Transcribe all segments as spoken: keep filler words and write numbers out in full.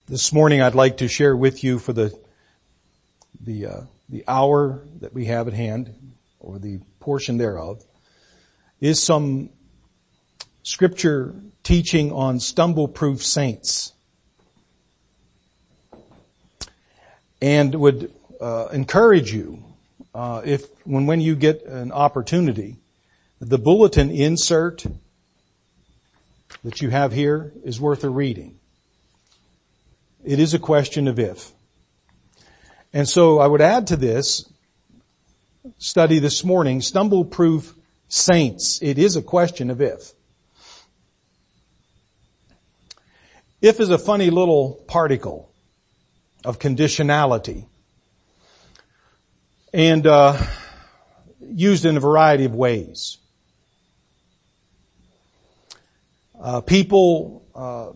This morning I'd like to share with you for the the uh, the hour that we have at hand, or the portion thereof, is some scripture teaching on stumble-proof saints. And would uh, encourage you, uh, if when, when you get an opportunity, the bulletin insert that you have here is worth a reading. It is a question of if. And so I would add to this study this morning, stumble-proof saints. It is a question of if. If is a funny little particle of conditionality, and uh, used in a variety of ways. Uh, people, uh,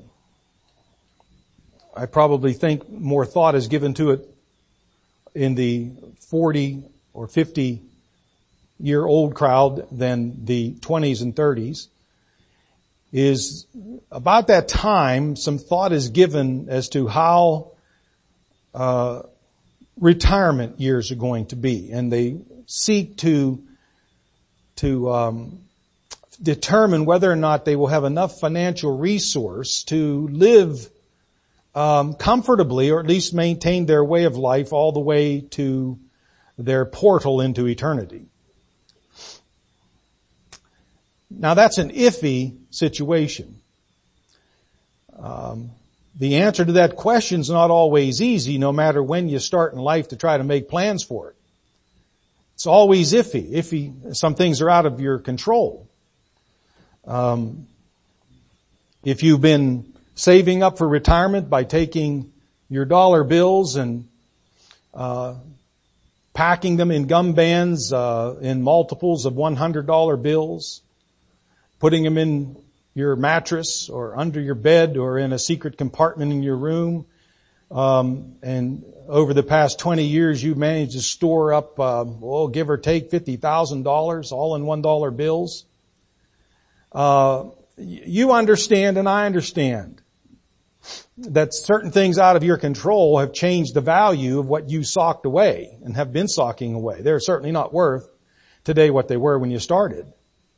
I probably think more thought is given to it in the forty or fifty year old crowd than the twenties and thirties. Is about that time some thought is given as to how uh retirement years are going to be, and they seek to to um determine whether or not they will have enough financial resource to live um comfortably, or at least maintain their way of life all the way to their portal into eternity. Now that's an iffy situation. Um, the answer to that question is not always easy, no matter when you start in life to try to make plans for it. It's always iffy. Iffy. Some things are out of your control. Um, if you've been saving up for retirement by taking your dollar bills and uh, packing them in gum bands uh, in multiples of one hundred dollar bills, putting them in your mattress or under your bed or in a secret compartment in your room. Um, and over the past twenty years, you've managed to store up, uh, well, give or take fifty thousand dollars all in one dollar bills. Uh, you understand and I understand that certain things out of your control have changed the value of what you socked away and have been socking away. They're certainly not worth today what they were when you started.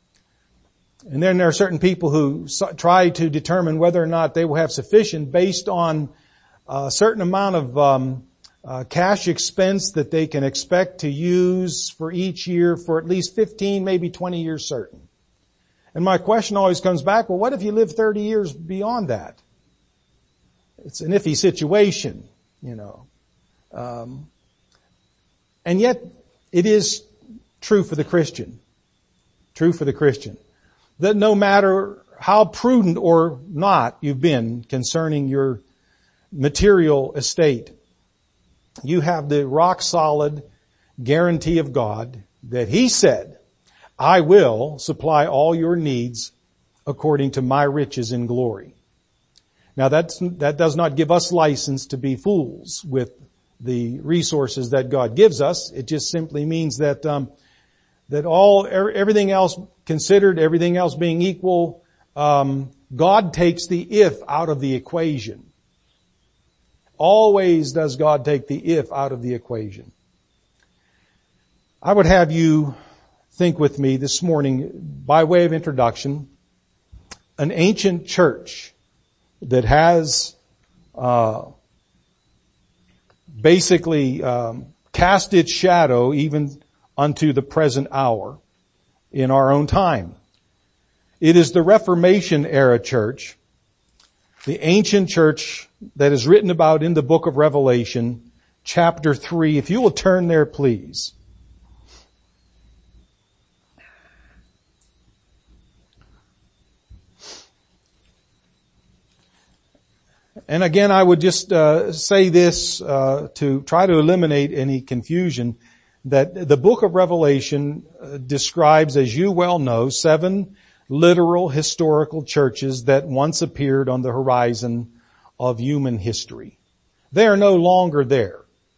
And then there are certain people who try to determine whether or not they will have sufficient based on a certain amount of um, uh, cash expense that they can expect to use for each year for at least fifteen, maybe twenty years certain. And my question always comes back, well, what if you live thirty years beyond that? It's an iffy situation, you know. Um, and yet it is true for the Christian. True for the Christian. That no matter how prudent or not you've been concerning your material estate, you have the rock solid guarantee of God that He said, I will supply all your needs according to my riches in glory. Now that's, that does not give us license to be fools with the resources that God gives us. It just simply means that, um, that all, everything else considered, everything else being equal, um, God takes the if out of the equation. Always does God take the if out of the equation. I would have you think with me this morning, by way of introduction, an ancient church that has uh basically um, cast its shadow even unto the present hour in our own time. It is the Reformation era church, the ancient church that is written about in the book of Revelation, chapter three. If you will turn there, please. And again, I would just uh, say this uh, to try to eliminate any confusion, that the book of Revelation uh, describes, as you well know, seven literal historical churches that once appeared on the horizon of human history. They are no longer there.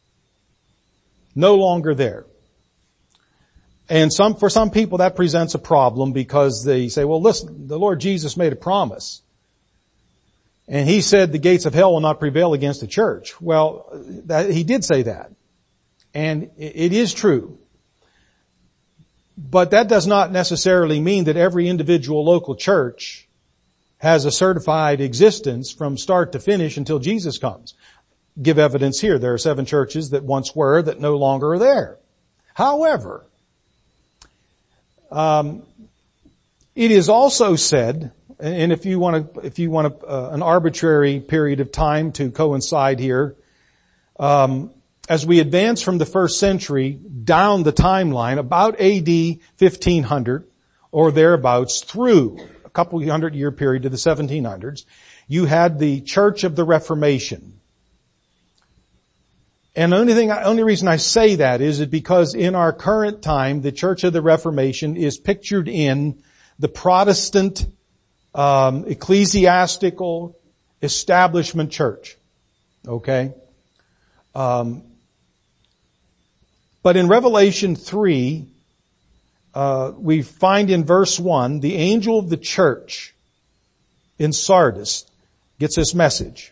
No longer there. And some, for some people that presents a problem, because they say, well, listen, the Lord Jesus made a promise And he said the gates of hell will not prevail against the church. Well, that, he did say that. And it is true. But that does not necessarily mean that every individual local church has a certified existence from start to finish until Jesus comes. Give evidence here. There are seven churches that once were that no longer are there. However, um, it is also said, and if you want to, if you want a, uh, an arbitrary period of time to coincide here, um, as we advance from the first century down the timeline, about A D fifteen hundred or thereabouts through a couple hundred year period to the seventeen hundreds, you had the Church of the Reformation. And the only thing, only reason I say that is because in our current time, the Church of the Reformation is pictured in the Protestant um, ecclesiastical establishment church. Okay? Um, but in Revelation three, uh, we find in verse one, the angel of the church in Sardis gets this message.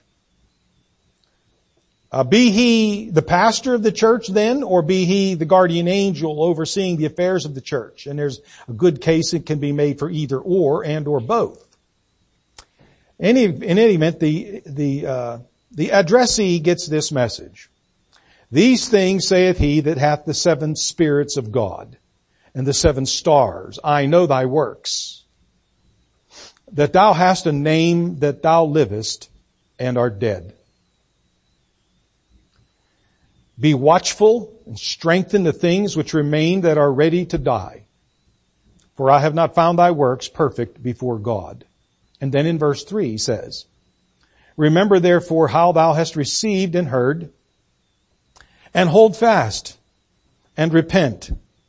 Uh, be he the pastor of the church then, or be he the guardian angel overseeing the affairs of the church. And there's a good case it can be made for either or and or both. Any, in any event, the, the, uh, the addressee gets this message. These things saith he that hath the seven spirits of God and the seven stars. I know thy works, that thou hast a name that thou livest and art dead. Be watchful and strengthen the things which remain that are ready to die. For I have not found thy works perfect before God. And then in verse three he says, remember therefore how thou hast received and heard, and hold fast and repent.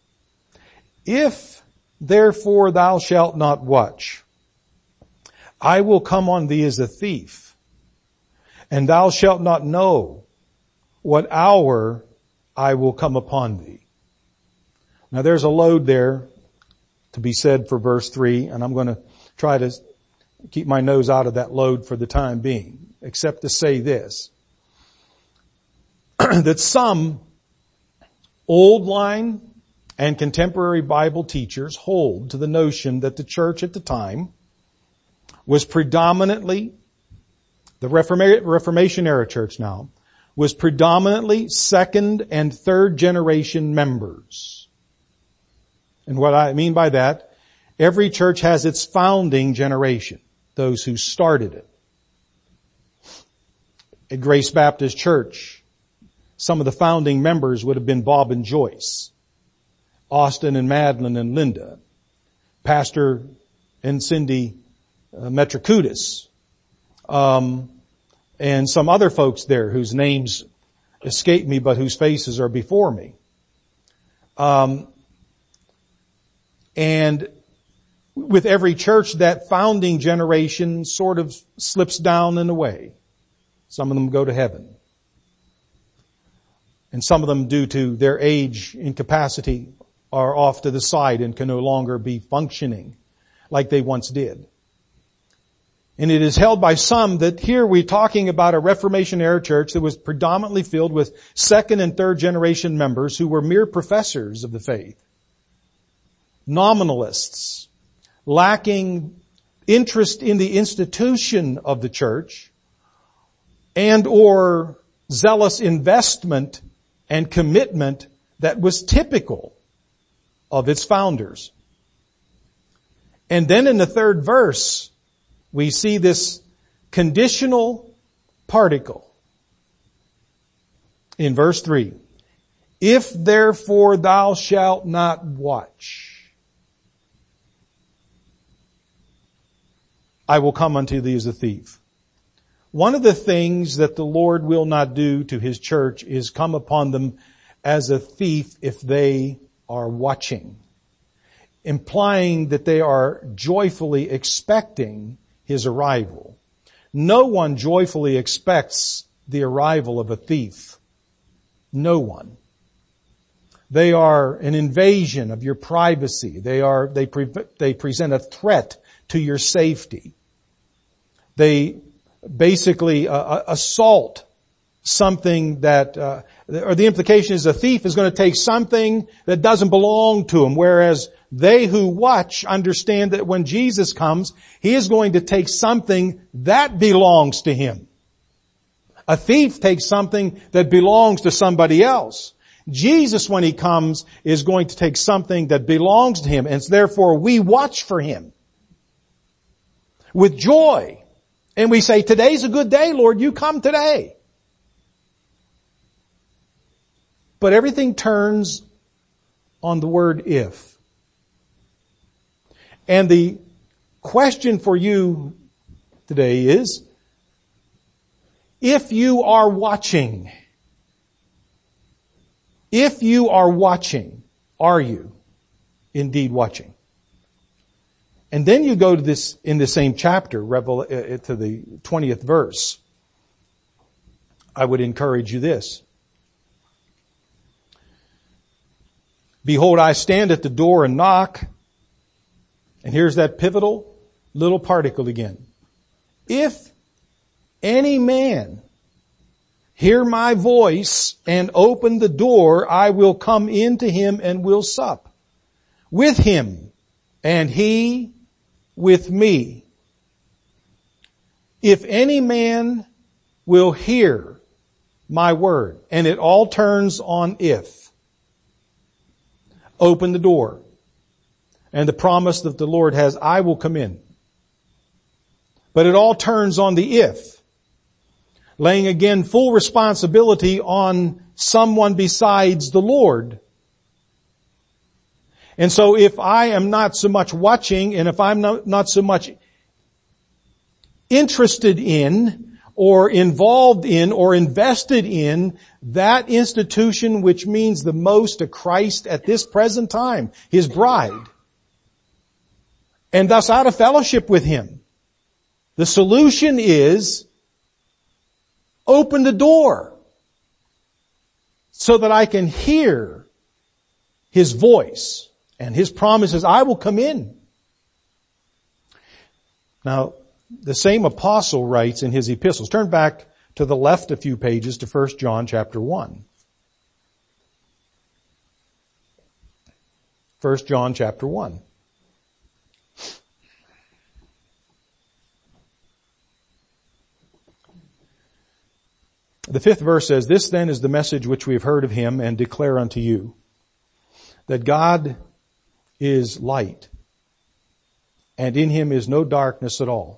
If therefore thou shalt not watch, I will come on thee as a thief, and thou shalt not know what hour I will come upon thee. Now there's a load there to be said for verse three, and I'm going to try to keep my nose out of that load for the time being, except to say this, that some old line and contemporary Bible teachers hold to the notion that the church at the time was predominantly, the Reformation era church now, was predominantly second and third generation members. And what I mean by that, every church has its founding generation, those who started it. At Grace Baptist Church, some of the founding members would have been Bob and Joyce, Austin and Madeline and Linda, Pastor and Cindy uh, Metricudis, um, and some other folks there whose names escape me but whose faces are before me. Um, and with every church, that founding generation sort of slips down and away. Some of them go to heaven. And some of them, due to their age incapacity, are off to the side and can no longer be functioning like they once did. And it is held by some that here we're talking about a Reformation era church that was predominantly filled with second and third generation members who were mere professors of the faith. Nominalists, lacking interest in the institution of the church and or zealous investment and commitment that was typical of its founders. And then in the third verse, we see this conditional particle. In verse three, if therefore thou shalt not watch, I will come unto thee as a thief. One of the things that the Lord will not do to His church is come upon them as a thief if they are watching, implying that they are joyfully expecting His arrival. No one joyfully expects the arrival of a thief. No one. They are an invasion of your privacy. They are, they, pre- they present a threat to your safety. They basically uh, assault something that, uh, or the implication is a thief is going to take something that doesn't belong to him, whereas they who watch understand that when Jesus comes, He is going to take something that belongs to Him. A thief takes something that belongs to somebody else. Jesus, when He comes, is going to take something that belongs to Him, and therefore we watch for Him with joy. And we say, today's a good day, Lord, you come today. But everything turns on the word if. And the question for you today is, if you are watching, if you are watching, are you indeed watching? And then you go to this, in the same chapter, Revel, to the twentieth verse. I would encourage you this. Behold, I stand at the door and knock. And here's that pivotal little particle again. If any man hear my voice and open the door, I will come into him and will sup with him, and he with me. If any man will hear my word, and it all turns on if. Open the door. And the promise that the Lord has, I will come in. But it all turns on the if. Laying again full responsibility on someone besides the Lord. And so if I am not so much watching, and if I'm not, not so much interested in, or involved in, or invested in that institution which means the most to Christ at this present time, His bride, and thus out of fellowship with Him, the solution is open the door so that I can hear His voice and His promises. I will come in. Now, the same apostle writes in his epistles. Turn back to the left a few pages to First John chapter one. First John chapter one. The fifth verse says, this then is the message which we have heard of Him and declare unto you, that God is light, and in Him is no darkness at all.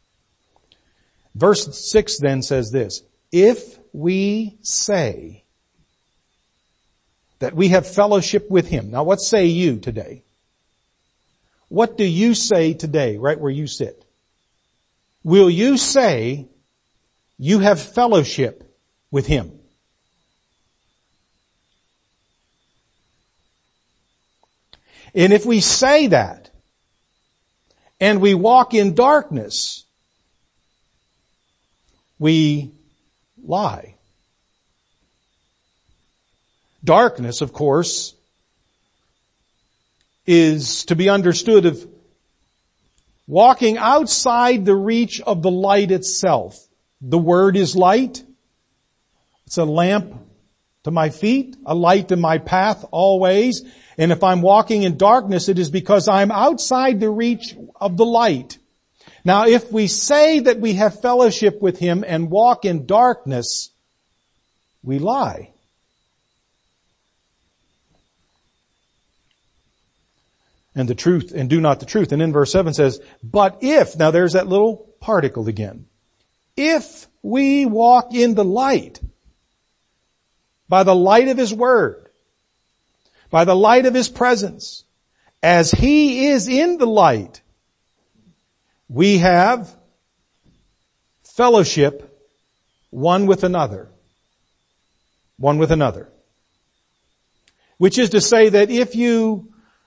Verse six then says this, if we say that we have fellowship with Him. Now what say you today? What do you say today, right where you sit? Will you say you have fellowship with Him? And if we say that, and we walk in darkness, we lie. Darkness, of course, is to be understood of walking outside the reach of the light itself. The Word is light. It's a lamp to my feet, a light to my path always. And if I'm walking in darkness, it is because I'm outside the reach of the light. Now, if we say that we have fellowship with Him and walk in darkness, we lie. And the truth, and do not the truth. And in verse seven says, but if, now there's that little particle again. If we walk in the light, by the light of His Word, by the light of His presence, as He is in the light, we have fellowship one with another. One with another. Which is to say that if you,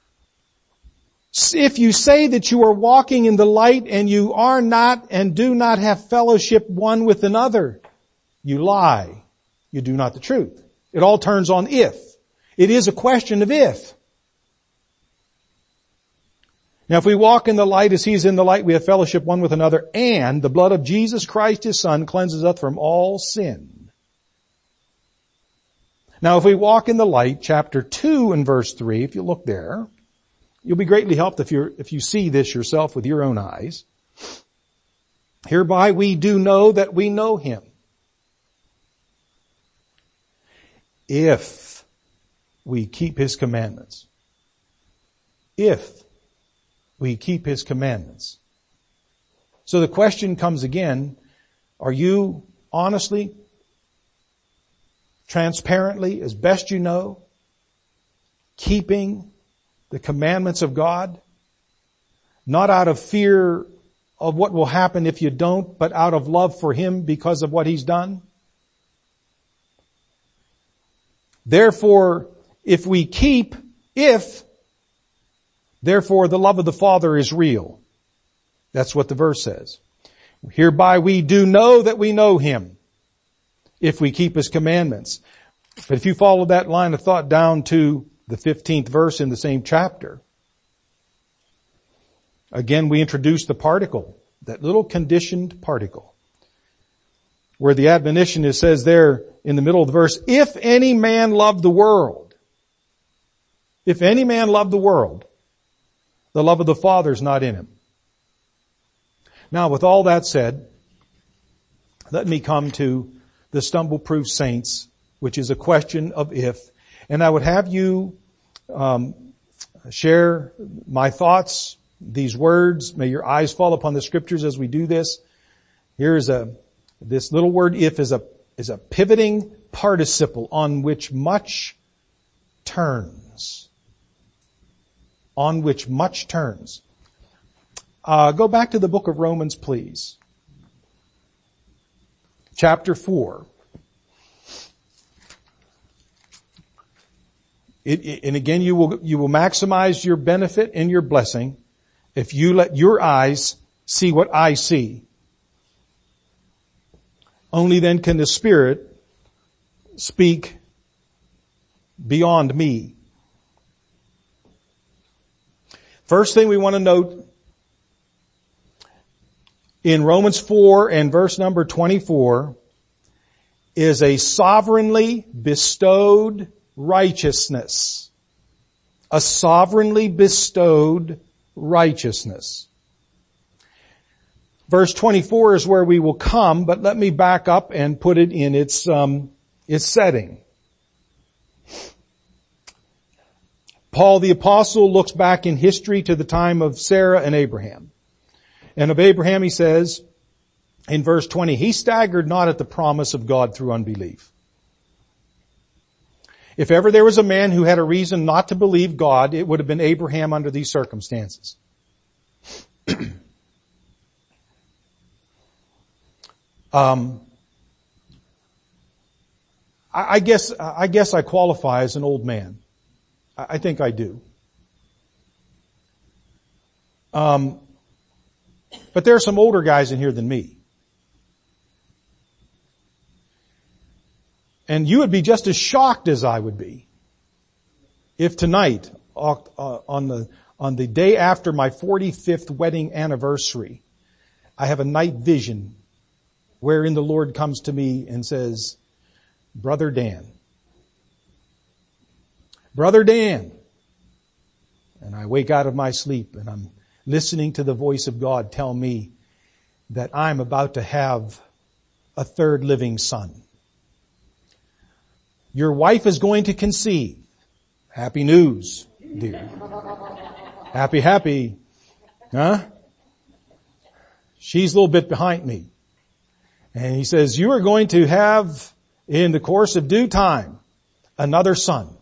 if you say that you are walking in the light and you are not and do not have fellowship one with another, you lie. You do not the truth. It all turns on if. It is a question of if. Now if we walk in the light as He is in the light, we have fellowship one with another, and the blood of Jesus Christ His Son cleanses us from all sin. Now if we walk in the light, chapter two and verse three, if you look there, you'll be greatly helped if you if you see this yourself with your own eyes. Hereby we do know that we know Him, if we keep His commandments. If we keep His commandments. So the question comes again, are you honestly, transparently, as best you know, keeping the commandments of God? Not out of fear of what will happen if you don't, but out of love for Him because of what He's done? Therefore, if we keep, if, therefore the love of the Father is real. That's what the verse says. Hereby we do know that we know Him, if we keep His commandments. But if you follow that line of thought down to the fifteenth verse in the same chapter, again we introduce the particle, that little conditioned particle, where the admonition is says there in the middle of the verse, if any man love the world, if any man love the world, the love of the Father is not in him. Now with all that said, let me come to the stumble-proof saints, which is a question of if. And I would have you um, share my thoughts, these words. May your eyes fall upon the Scriptures as we do this. Here's a, this little word if is a, is a pivoting participle on which much turns. On which much turns. Uh, go back to the book of Romans, please. Chapter four. It, it, and again, you will, you will maximize your benefit and your blessing if you let your eyes see what I see. Only then can the Spirit speak beyond me. First thing we want to note in Romans four and verse number twenty-four is a sovereignly bestowed righteousness. A sovereignly bestowed righteousness. Verse twenty-four is where we will come, but let me back up and put it in its, um, its setting. Paul the Apostle looks back in history to the time of Sarah and Abraham. And of Abraham he says in verse twenty, he staggered not at the promise of God through unbelief. If ever there was a man who had a reason not to believe God, it would have been Abraham under these circumstances. um, I, I guess I guess I qualify as an old man. I, I think I do. Um, but there are some older guys in here than me. And you would be just as shocked as I would be if tonight, uh, on the, on the day after my forty-fifth wedding anniversary, I have a night vision wherein the Lord comes to me and says, Brother Dan, Brother Dan. And I wake out of my sleep and I'm listening to the voice of God tell me that I'm about to have a third living son. Your wife is going to conceive. Happy news, dear. Happy, happy. Huh? She's a little bit behind me. And he says, you are going to have, in the course of due time, another son.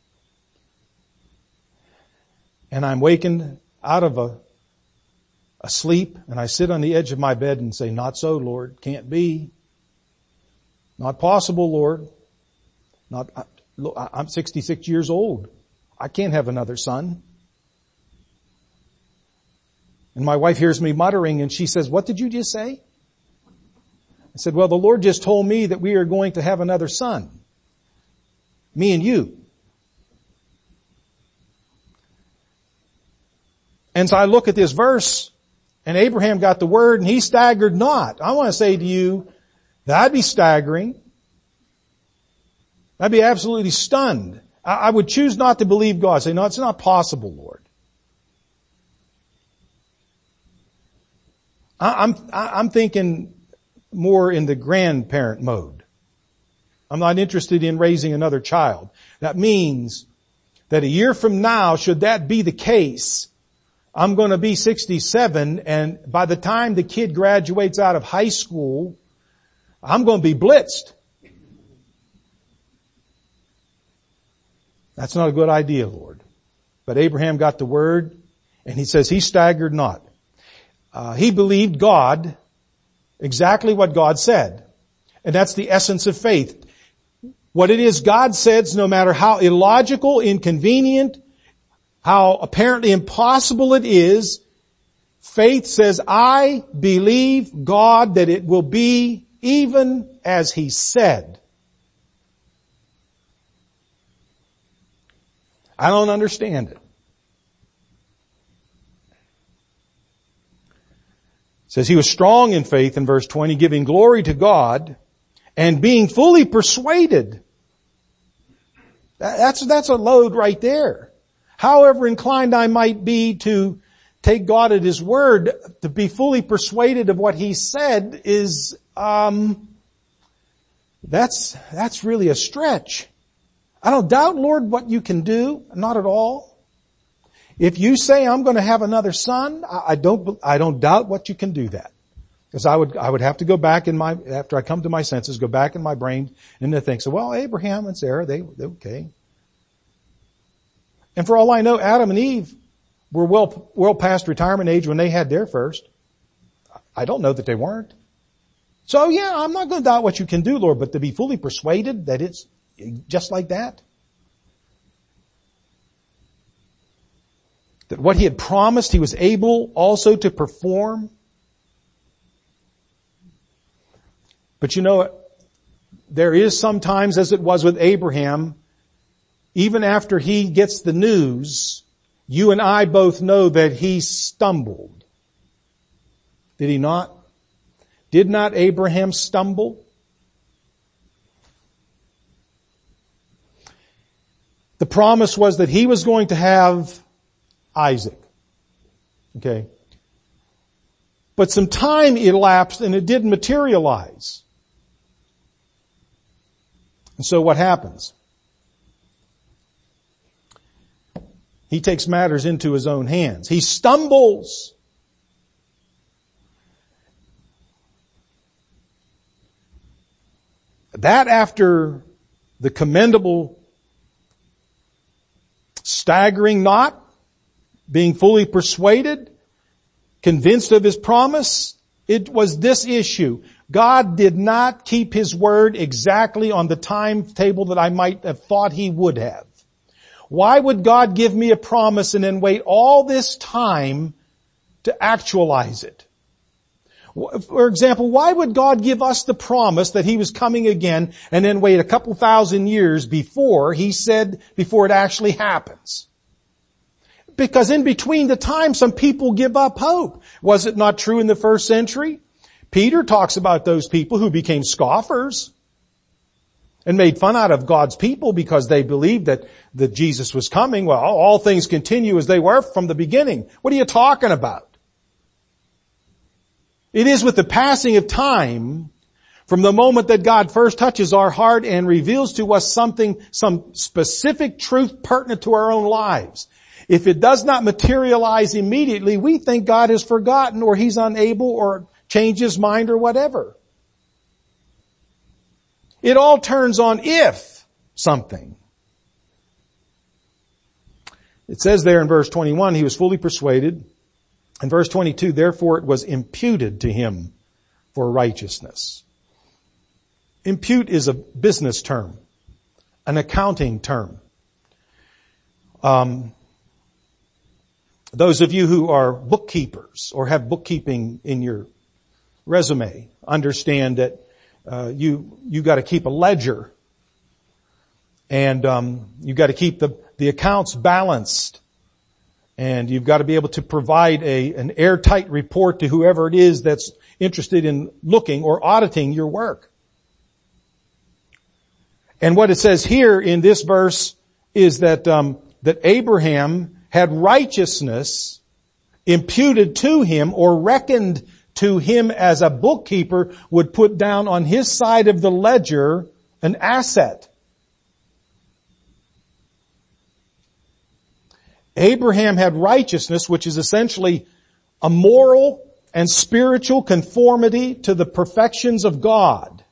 And I'm wakened out of a, a sleep, and I sit on the edge of my bed and say, not so, Lord. Can't be. Not possible, Lord. Not, I'm sixty-six years old. I can't have another son. And my wife hears me muttering and she says, what did you just say? I said, well, the Lord just told me that we are going to have another son. Me and you. And so I look at this verse, and Abraham got the word, and he staggered not. I want to say to you, that'd be staggering. I'd be absolutely stunned. I, I would choose not to believe God. Say, no, it's not possible, Lord. I, I'm, I, I'm thinking more in the grandparent mode. I'm not interested in raising another child. That means that a year from now, should that be the case, I'm going to be sixty-seven, and by the time the kid graduates out of high school, I'm going to be blitzed. That's not a good idea, Lord. But Abraham got the word, and he says he staggered not. Uh, he believed God, exactly what God said. And that's the essence of faith. What it is God says, no matter how illogical, inconvenient, how apparently impossible it is, faith says, I believe God that it will be even as He said. I don't understand it. It says he was strong in faith in verse twenty, giving glory to God and being fully persuaded. That's, that's a load right there. However inclined I might be to take God at His word, to be fully persuaded of what He said is, um, that's, that's really a stretch. I don't doubt, Lord, what you can do. Not at all. If you say I'm going to have another son, I, I don't, I don't doubt what you can do that. Because I would, I would have to go back in my, after I come to my senses, go back in my brain and to think, so well, Abraham and Sarah, they, they okay. And for all I know, Adam and Eve were well, well past retirement age when they had their first. I don't know that they weren't. So yeah, I'm not going to doubt what you can do, Lord, but to be fully persuaded that it's just like that. That what He had promised He was able also to perform. But you know, there is sometimes, as it was with Abraham, even after he gets the news, you and I both know that he stumbled. Did he not? Did not Abraham stumble? The promise was that he was going to have Isaac. Okay. But some time elapsed and it didn't materialize. And so what happens? He takes matters into his own hands. He stumbles. That after the commendable staggering not, being fully persuaded, convinced of His promise, it was this issue. God did not keep His word exactly on the timetable that I might have thought He would have. Why would God give me a promise and then wait all this time to actualize it? For example, why would God give us the promise that He was coming again and then wait a couple thousand years before He said, before it actually happens? Because in between the time, some people give up hope. Was it not true in the first century? Peter talks about those people who became scoffers and made fun out of God's people because they believed that, that Jesus was coming. Well, all things continue as they were from the beginning. What are you talking about? It is with the passing of time, from the moment that God first touches our heart and reveals to us something, some specific truth pertinent to our own lives. If it does not materialize immediately, we think God has forgotten or He's unable or changed His mind or whatever. It all turns on if something. It says there in verse twenty-one, he was fully persuaded. In verse twenty-two, therefore it was imputed to him for righteousness. Impute is a business term, an accounting term. Um, those of you who are bookkeepers or have bookkeeping in your resume understand that uh, you you got to keep a ledger, and um, you got to keep the the accounts balanced. And you've got to be able to provide a, an airtight report to whoever it is that's interested in looking or auditing your work. And what it says here in this verse is that, um, that Abraham had righteousness imputed to him or reckoned to him as a bookkeeper would put down on his side of the ledger an asset. Abraham had righteousness, which is essentially a moral and spiritual conformity to the perfections of God,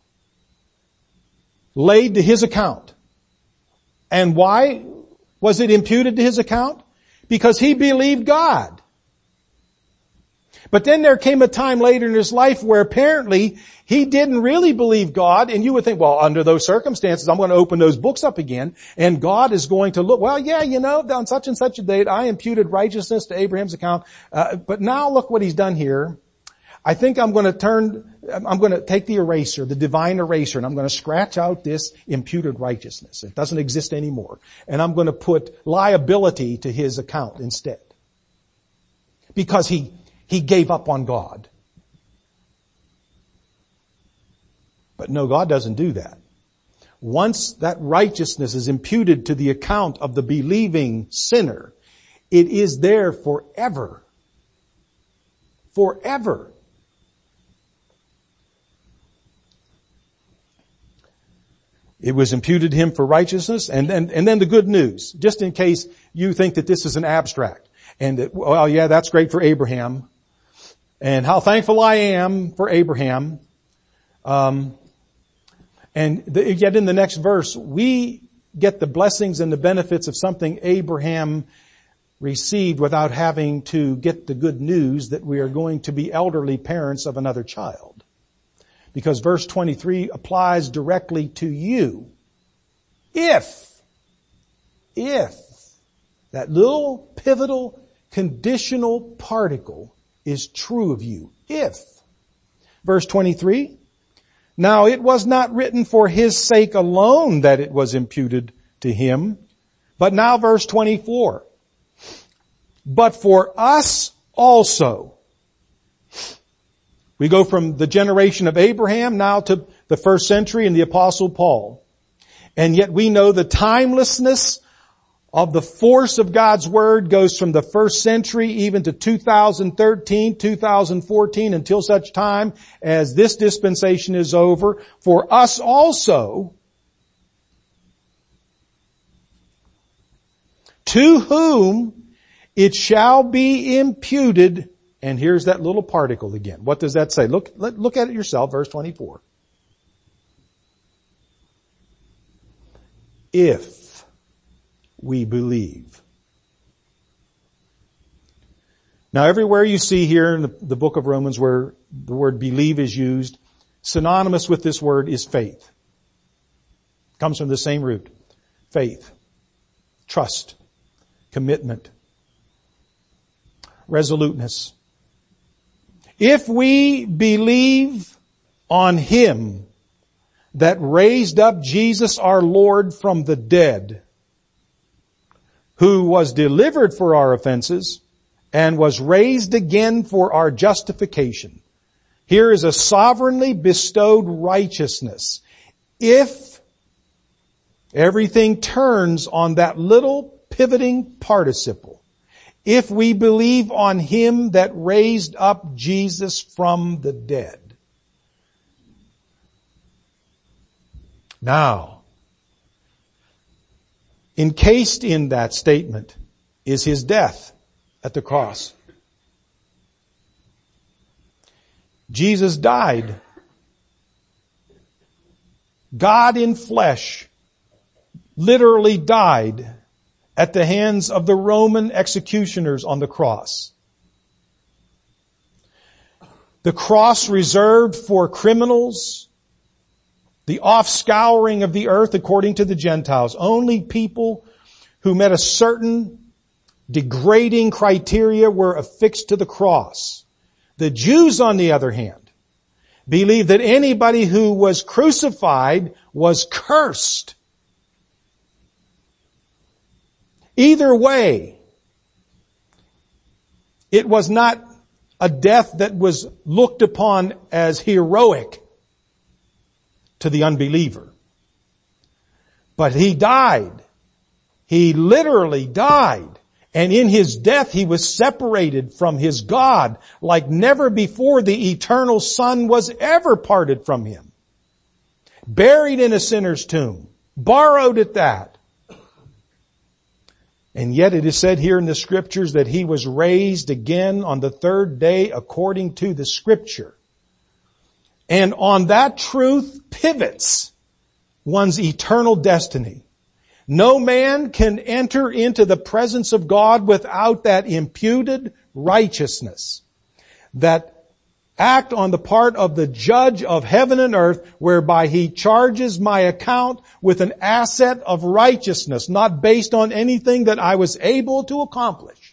laid to his account. And why was it imputed to his account? Because he believed God. But then there came a time later in his life where apparently he didn't really believe God, and you would think, well, under those circumstances, I'm going to open those books up again, and God is going to look, well, yeah, you know, on such and such a date, I imputed righteousness to Abraham's account, uh, but now look what he's done here. I think I'm going to turn, I'm going to take the eraser, the divine eraser, and I'm going to scratch out this imputed righteousness. It doesn't exist anymore. And I'm going to put liability to his account instead. Because he, he gave up on God. But no, God doesn't do that. Once that righteousness is imputed to the account of the believing sinner, it is there forever. Forever. It was imputed to him for righteousness, and then, and then the good news, just in case you think that this is an abstract. And that, well, yeah, that's great for Abraham. And how thankful I am for Abraham. Um, and the, yet in the next verse, we get the blessings and the benefits of something Abraham received without having to get the good news that we are going to be elderly parents of another child. Because verse twenty-three applies directly to you. If, if that little pivotal conditional particle is true of you. If. Verse twenty-three. Now it was not written for his sake alone that it was imputed to him. But now verse twenty-four. But for us also. We go from the generation of Abraham now to the first century and the Apostle Paul. And yet we know the timelessness of the force of God's Word goes from the first century even to two thousand thirteen, two thousand fourteen, until such time as this dispensation is over. For us also, to whom it shall be imputed. And here's that little particle again. What does that say? Look, let, look at it yourself, verse twenty-four. If we believe. Now everywhere you see here in the, the book of Romans where the word believe is used, synonymous with this word is faith. It comes from the same root. Faith. Trust. Commitment. Resoluteness. If we believe on Him that raised up Jesus our Lord from the dead, who was delivered for our offenses and was raised again for our justification. Here is a sovereignly bestowed righteousness. If everything turns on that little pivoting participle, if we believe on Him that raised up Jesus from the dead. Now, encased in that statement is His death at the cross. Jesus died. God in flesh literally died at the hands of the Roman executioners on the cross. The cross reserved for criminals, the offscouring of the earth according to the Gentiles. Only people who met a certain degrading criteria were affixed to the cross. The Jews, on the other hand, believed that anybody who was crucified was cursed. Either way, It was not a death that was looked upon as heroic to the unbeliever. But he died. He literally died. And in his death he was separated from his God like never before the eternal Son was ever parted from him. Buried in a sinner's tomb. Borrowed at that. And yet it is said here in the Scriptures that he was raised again on the third day according to the Scripture. And on that truth pivots one's eternal destiny. No man can enter into the presence of God without that imputed righteousness. That act on the part of the judge of heaven and earth whereby he charges my account with an asset of righteousness, not based on anything that I was able to accomplish,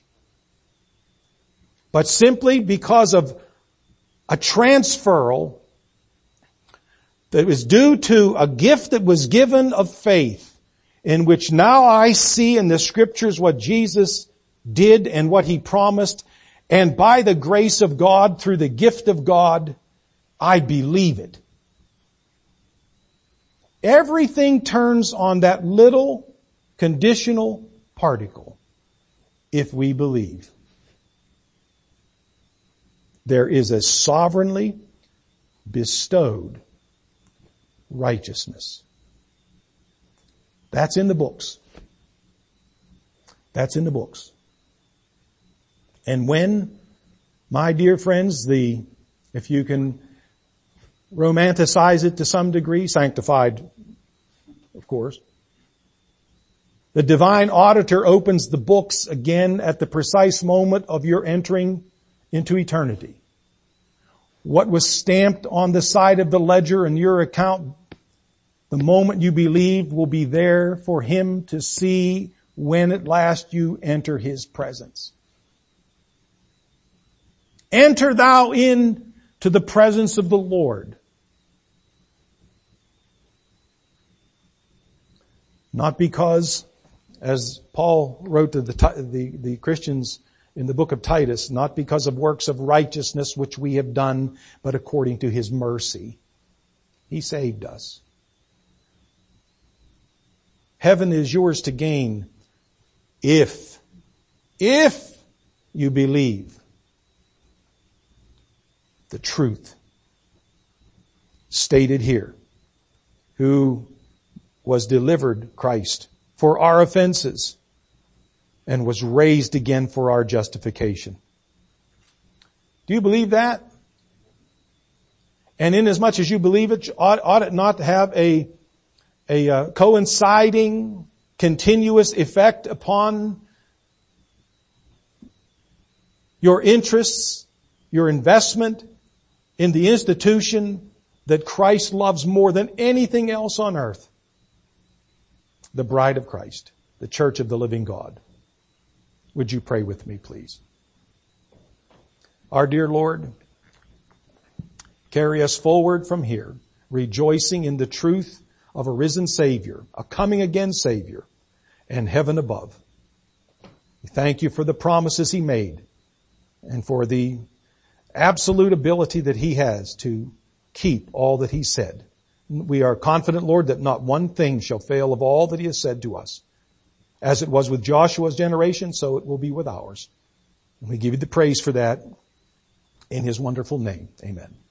but simply because of a transferal that was due to a gift that was given of faith, in which now I see in the Scriptures what Jesus did and what He promised, and by the grace of God, through the gift of God, I believe it. Everything turns on that little conditional particle. If we believe. There is a sovereignly bestowed righteousness. That's in the books. That's in the books. And when, my dear friends, the, if you can romanticize it to some degree, sanctified, of course, the divine auditor opens the books again at the precise moment of your entering into eternity. What was stamped on the side of the ledger in your account, the moment you believe, will be there for Him to see when at last you enter His presence. Enter thou in to the presence of the Lord. Not because, as Paul wrote to the, the, the Christians in the book of Titus, not because of works of righteousness which we have done, but according to His mercy. He saved us. Heaven is yours to gain if, if you believe the truth stated here, who was delivered, Christ, for our offenses and was raised again for our justification. Do you believe that? And inasmuch as you believe it, ought, ought it not to have a a uh, coinciding, continuous effect upon your interests, your investment in the institution that Christ loves more than anything else on earth? The bride of Christ, the church of the living God. Would you pray with me, please? Our dear Lord, carry us forward from here, rejoicing in the truth of a risen Savior, a coming again Savior, and heaven above. We thank you for the promises He made and for the absolute ability that He has to keep all that He said. We are confident, Lord, that not one thing shall fail of all that He has said to us. As it was with Joshua's generation, so it will be with ours. And we give you the praise for that in His wonderful name. Amen.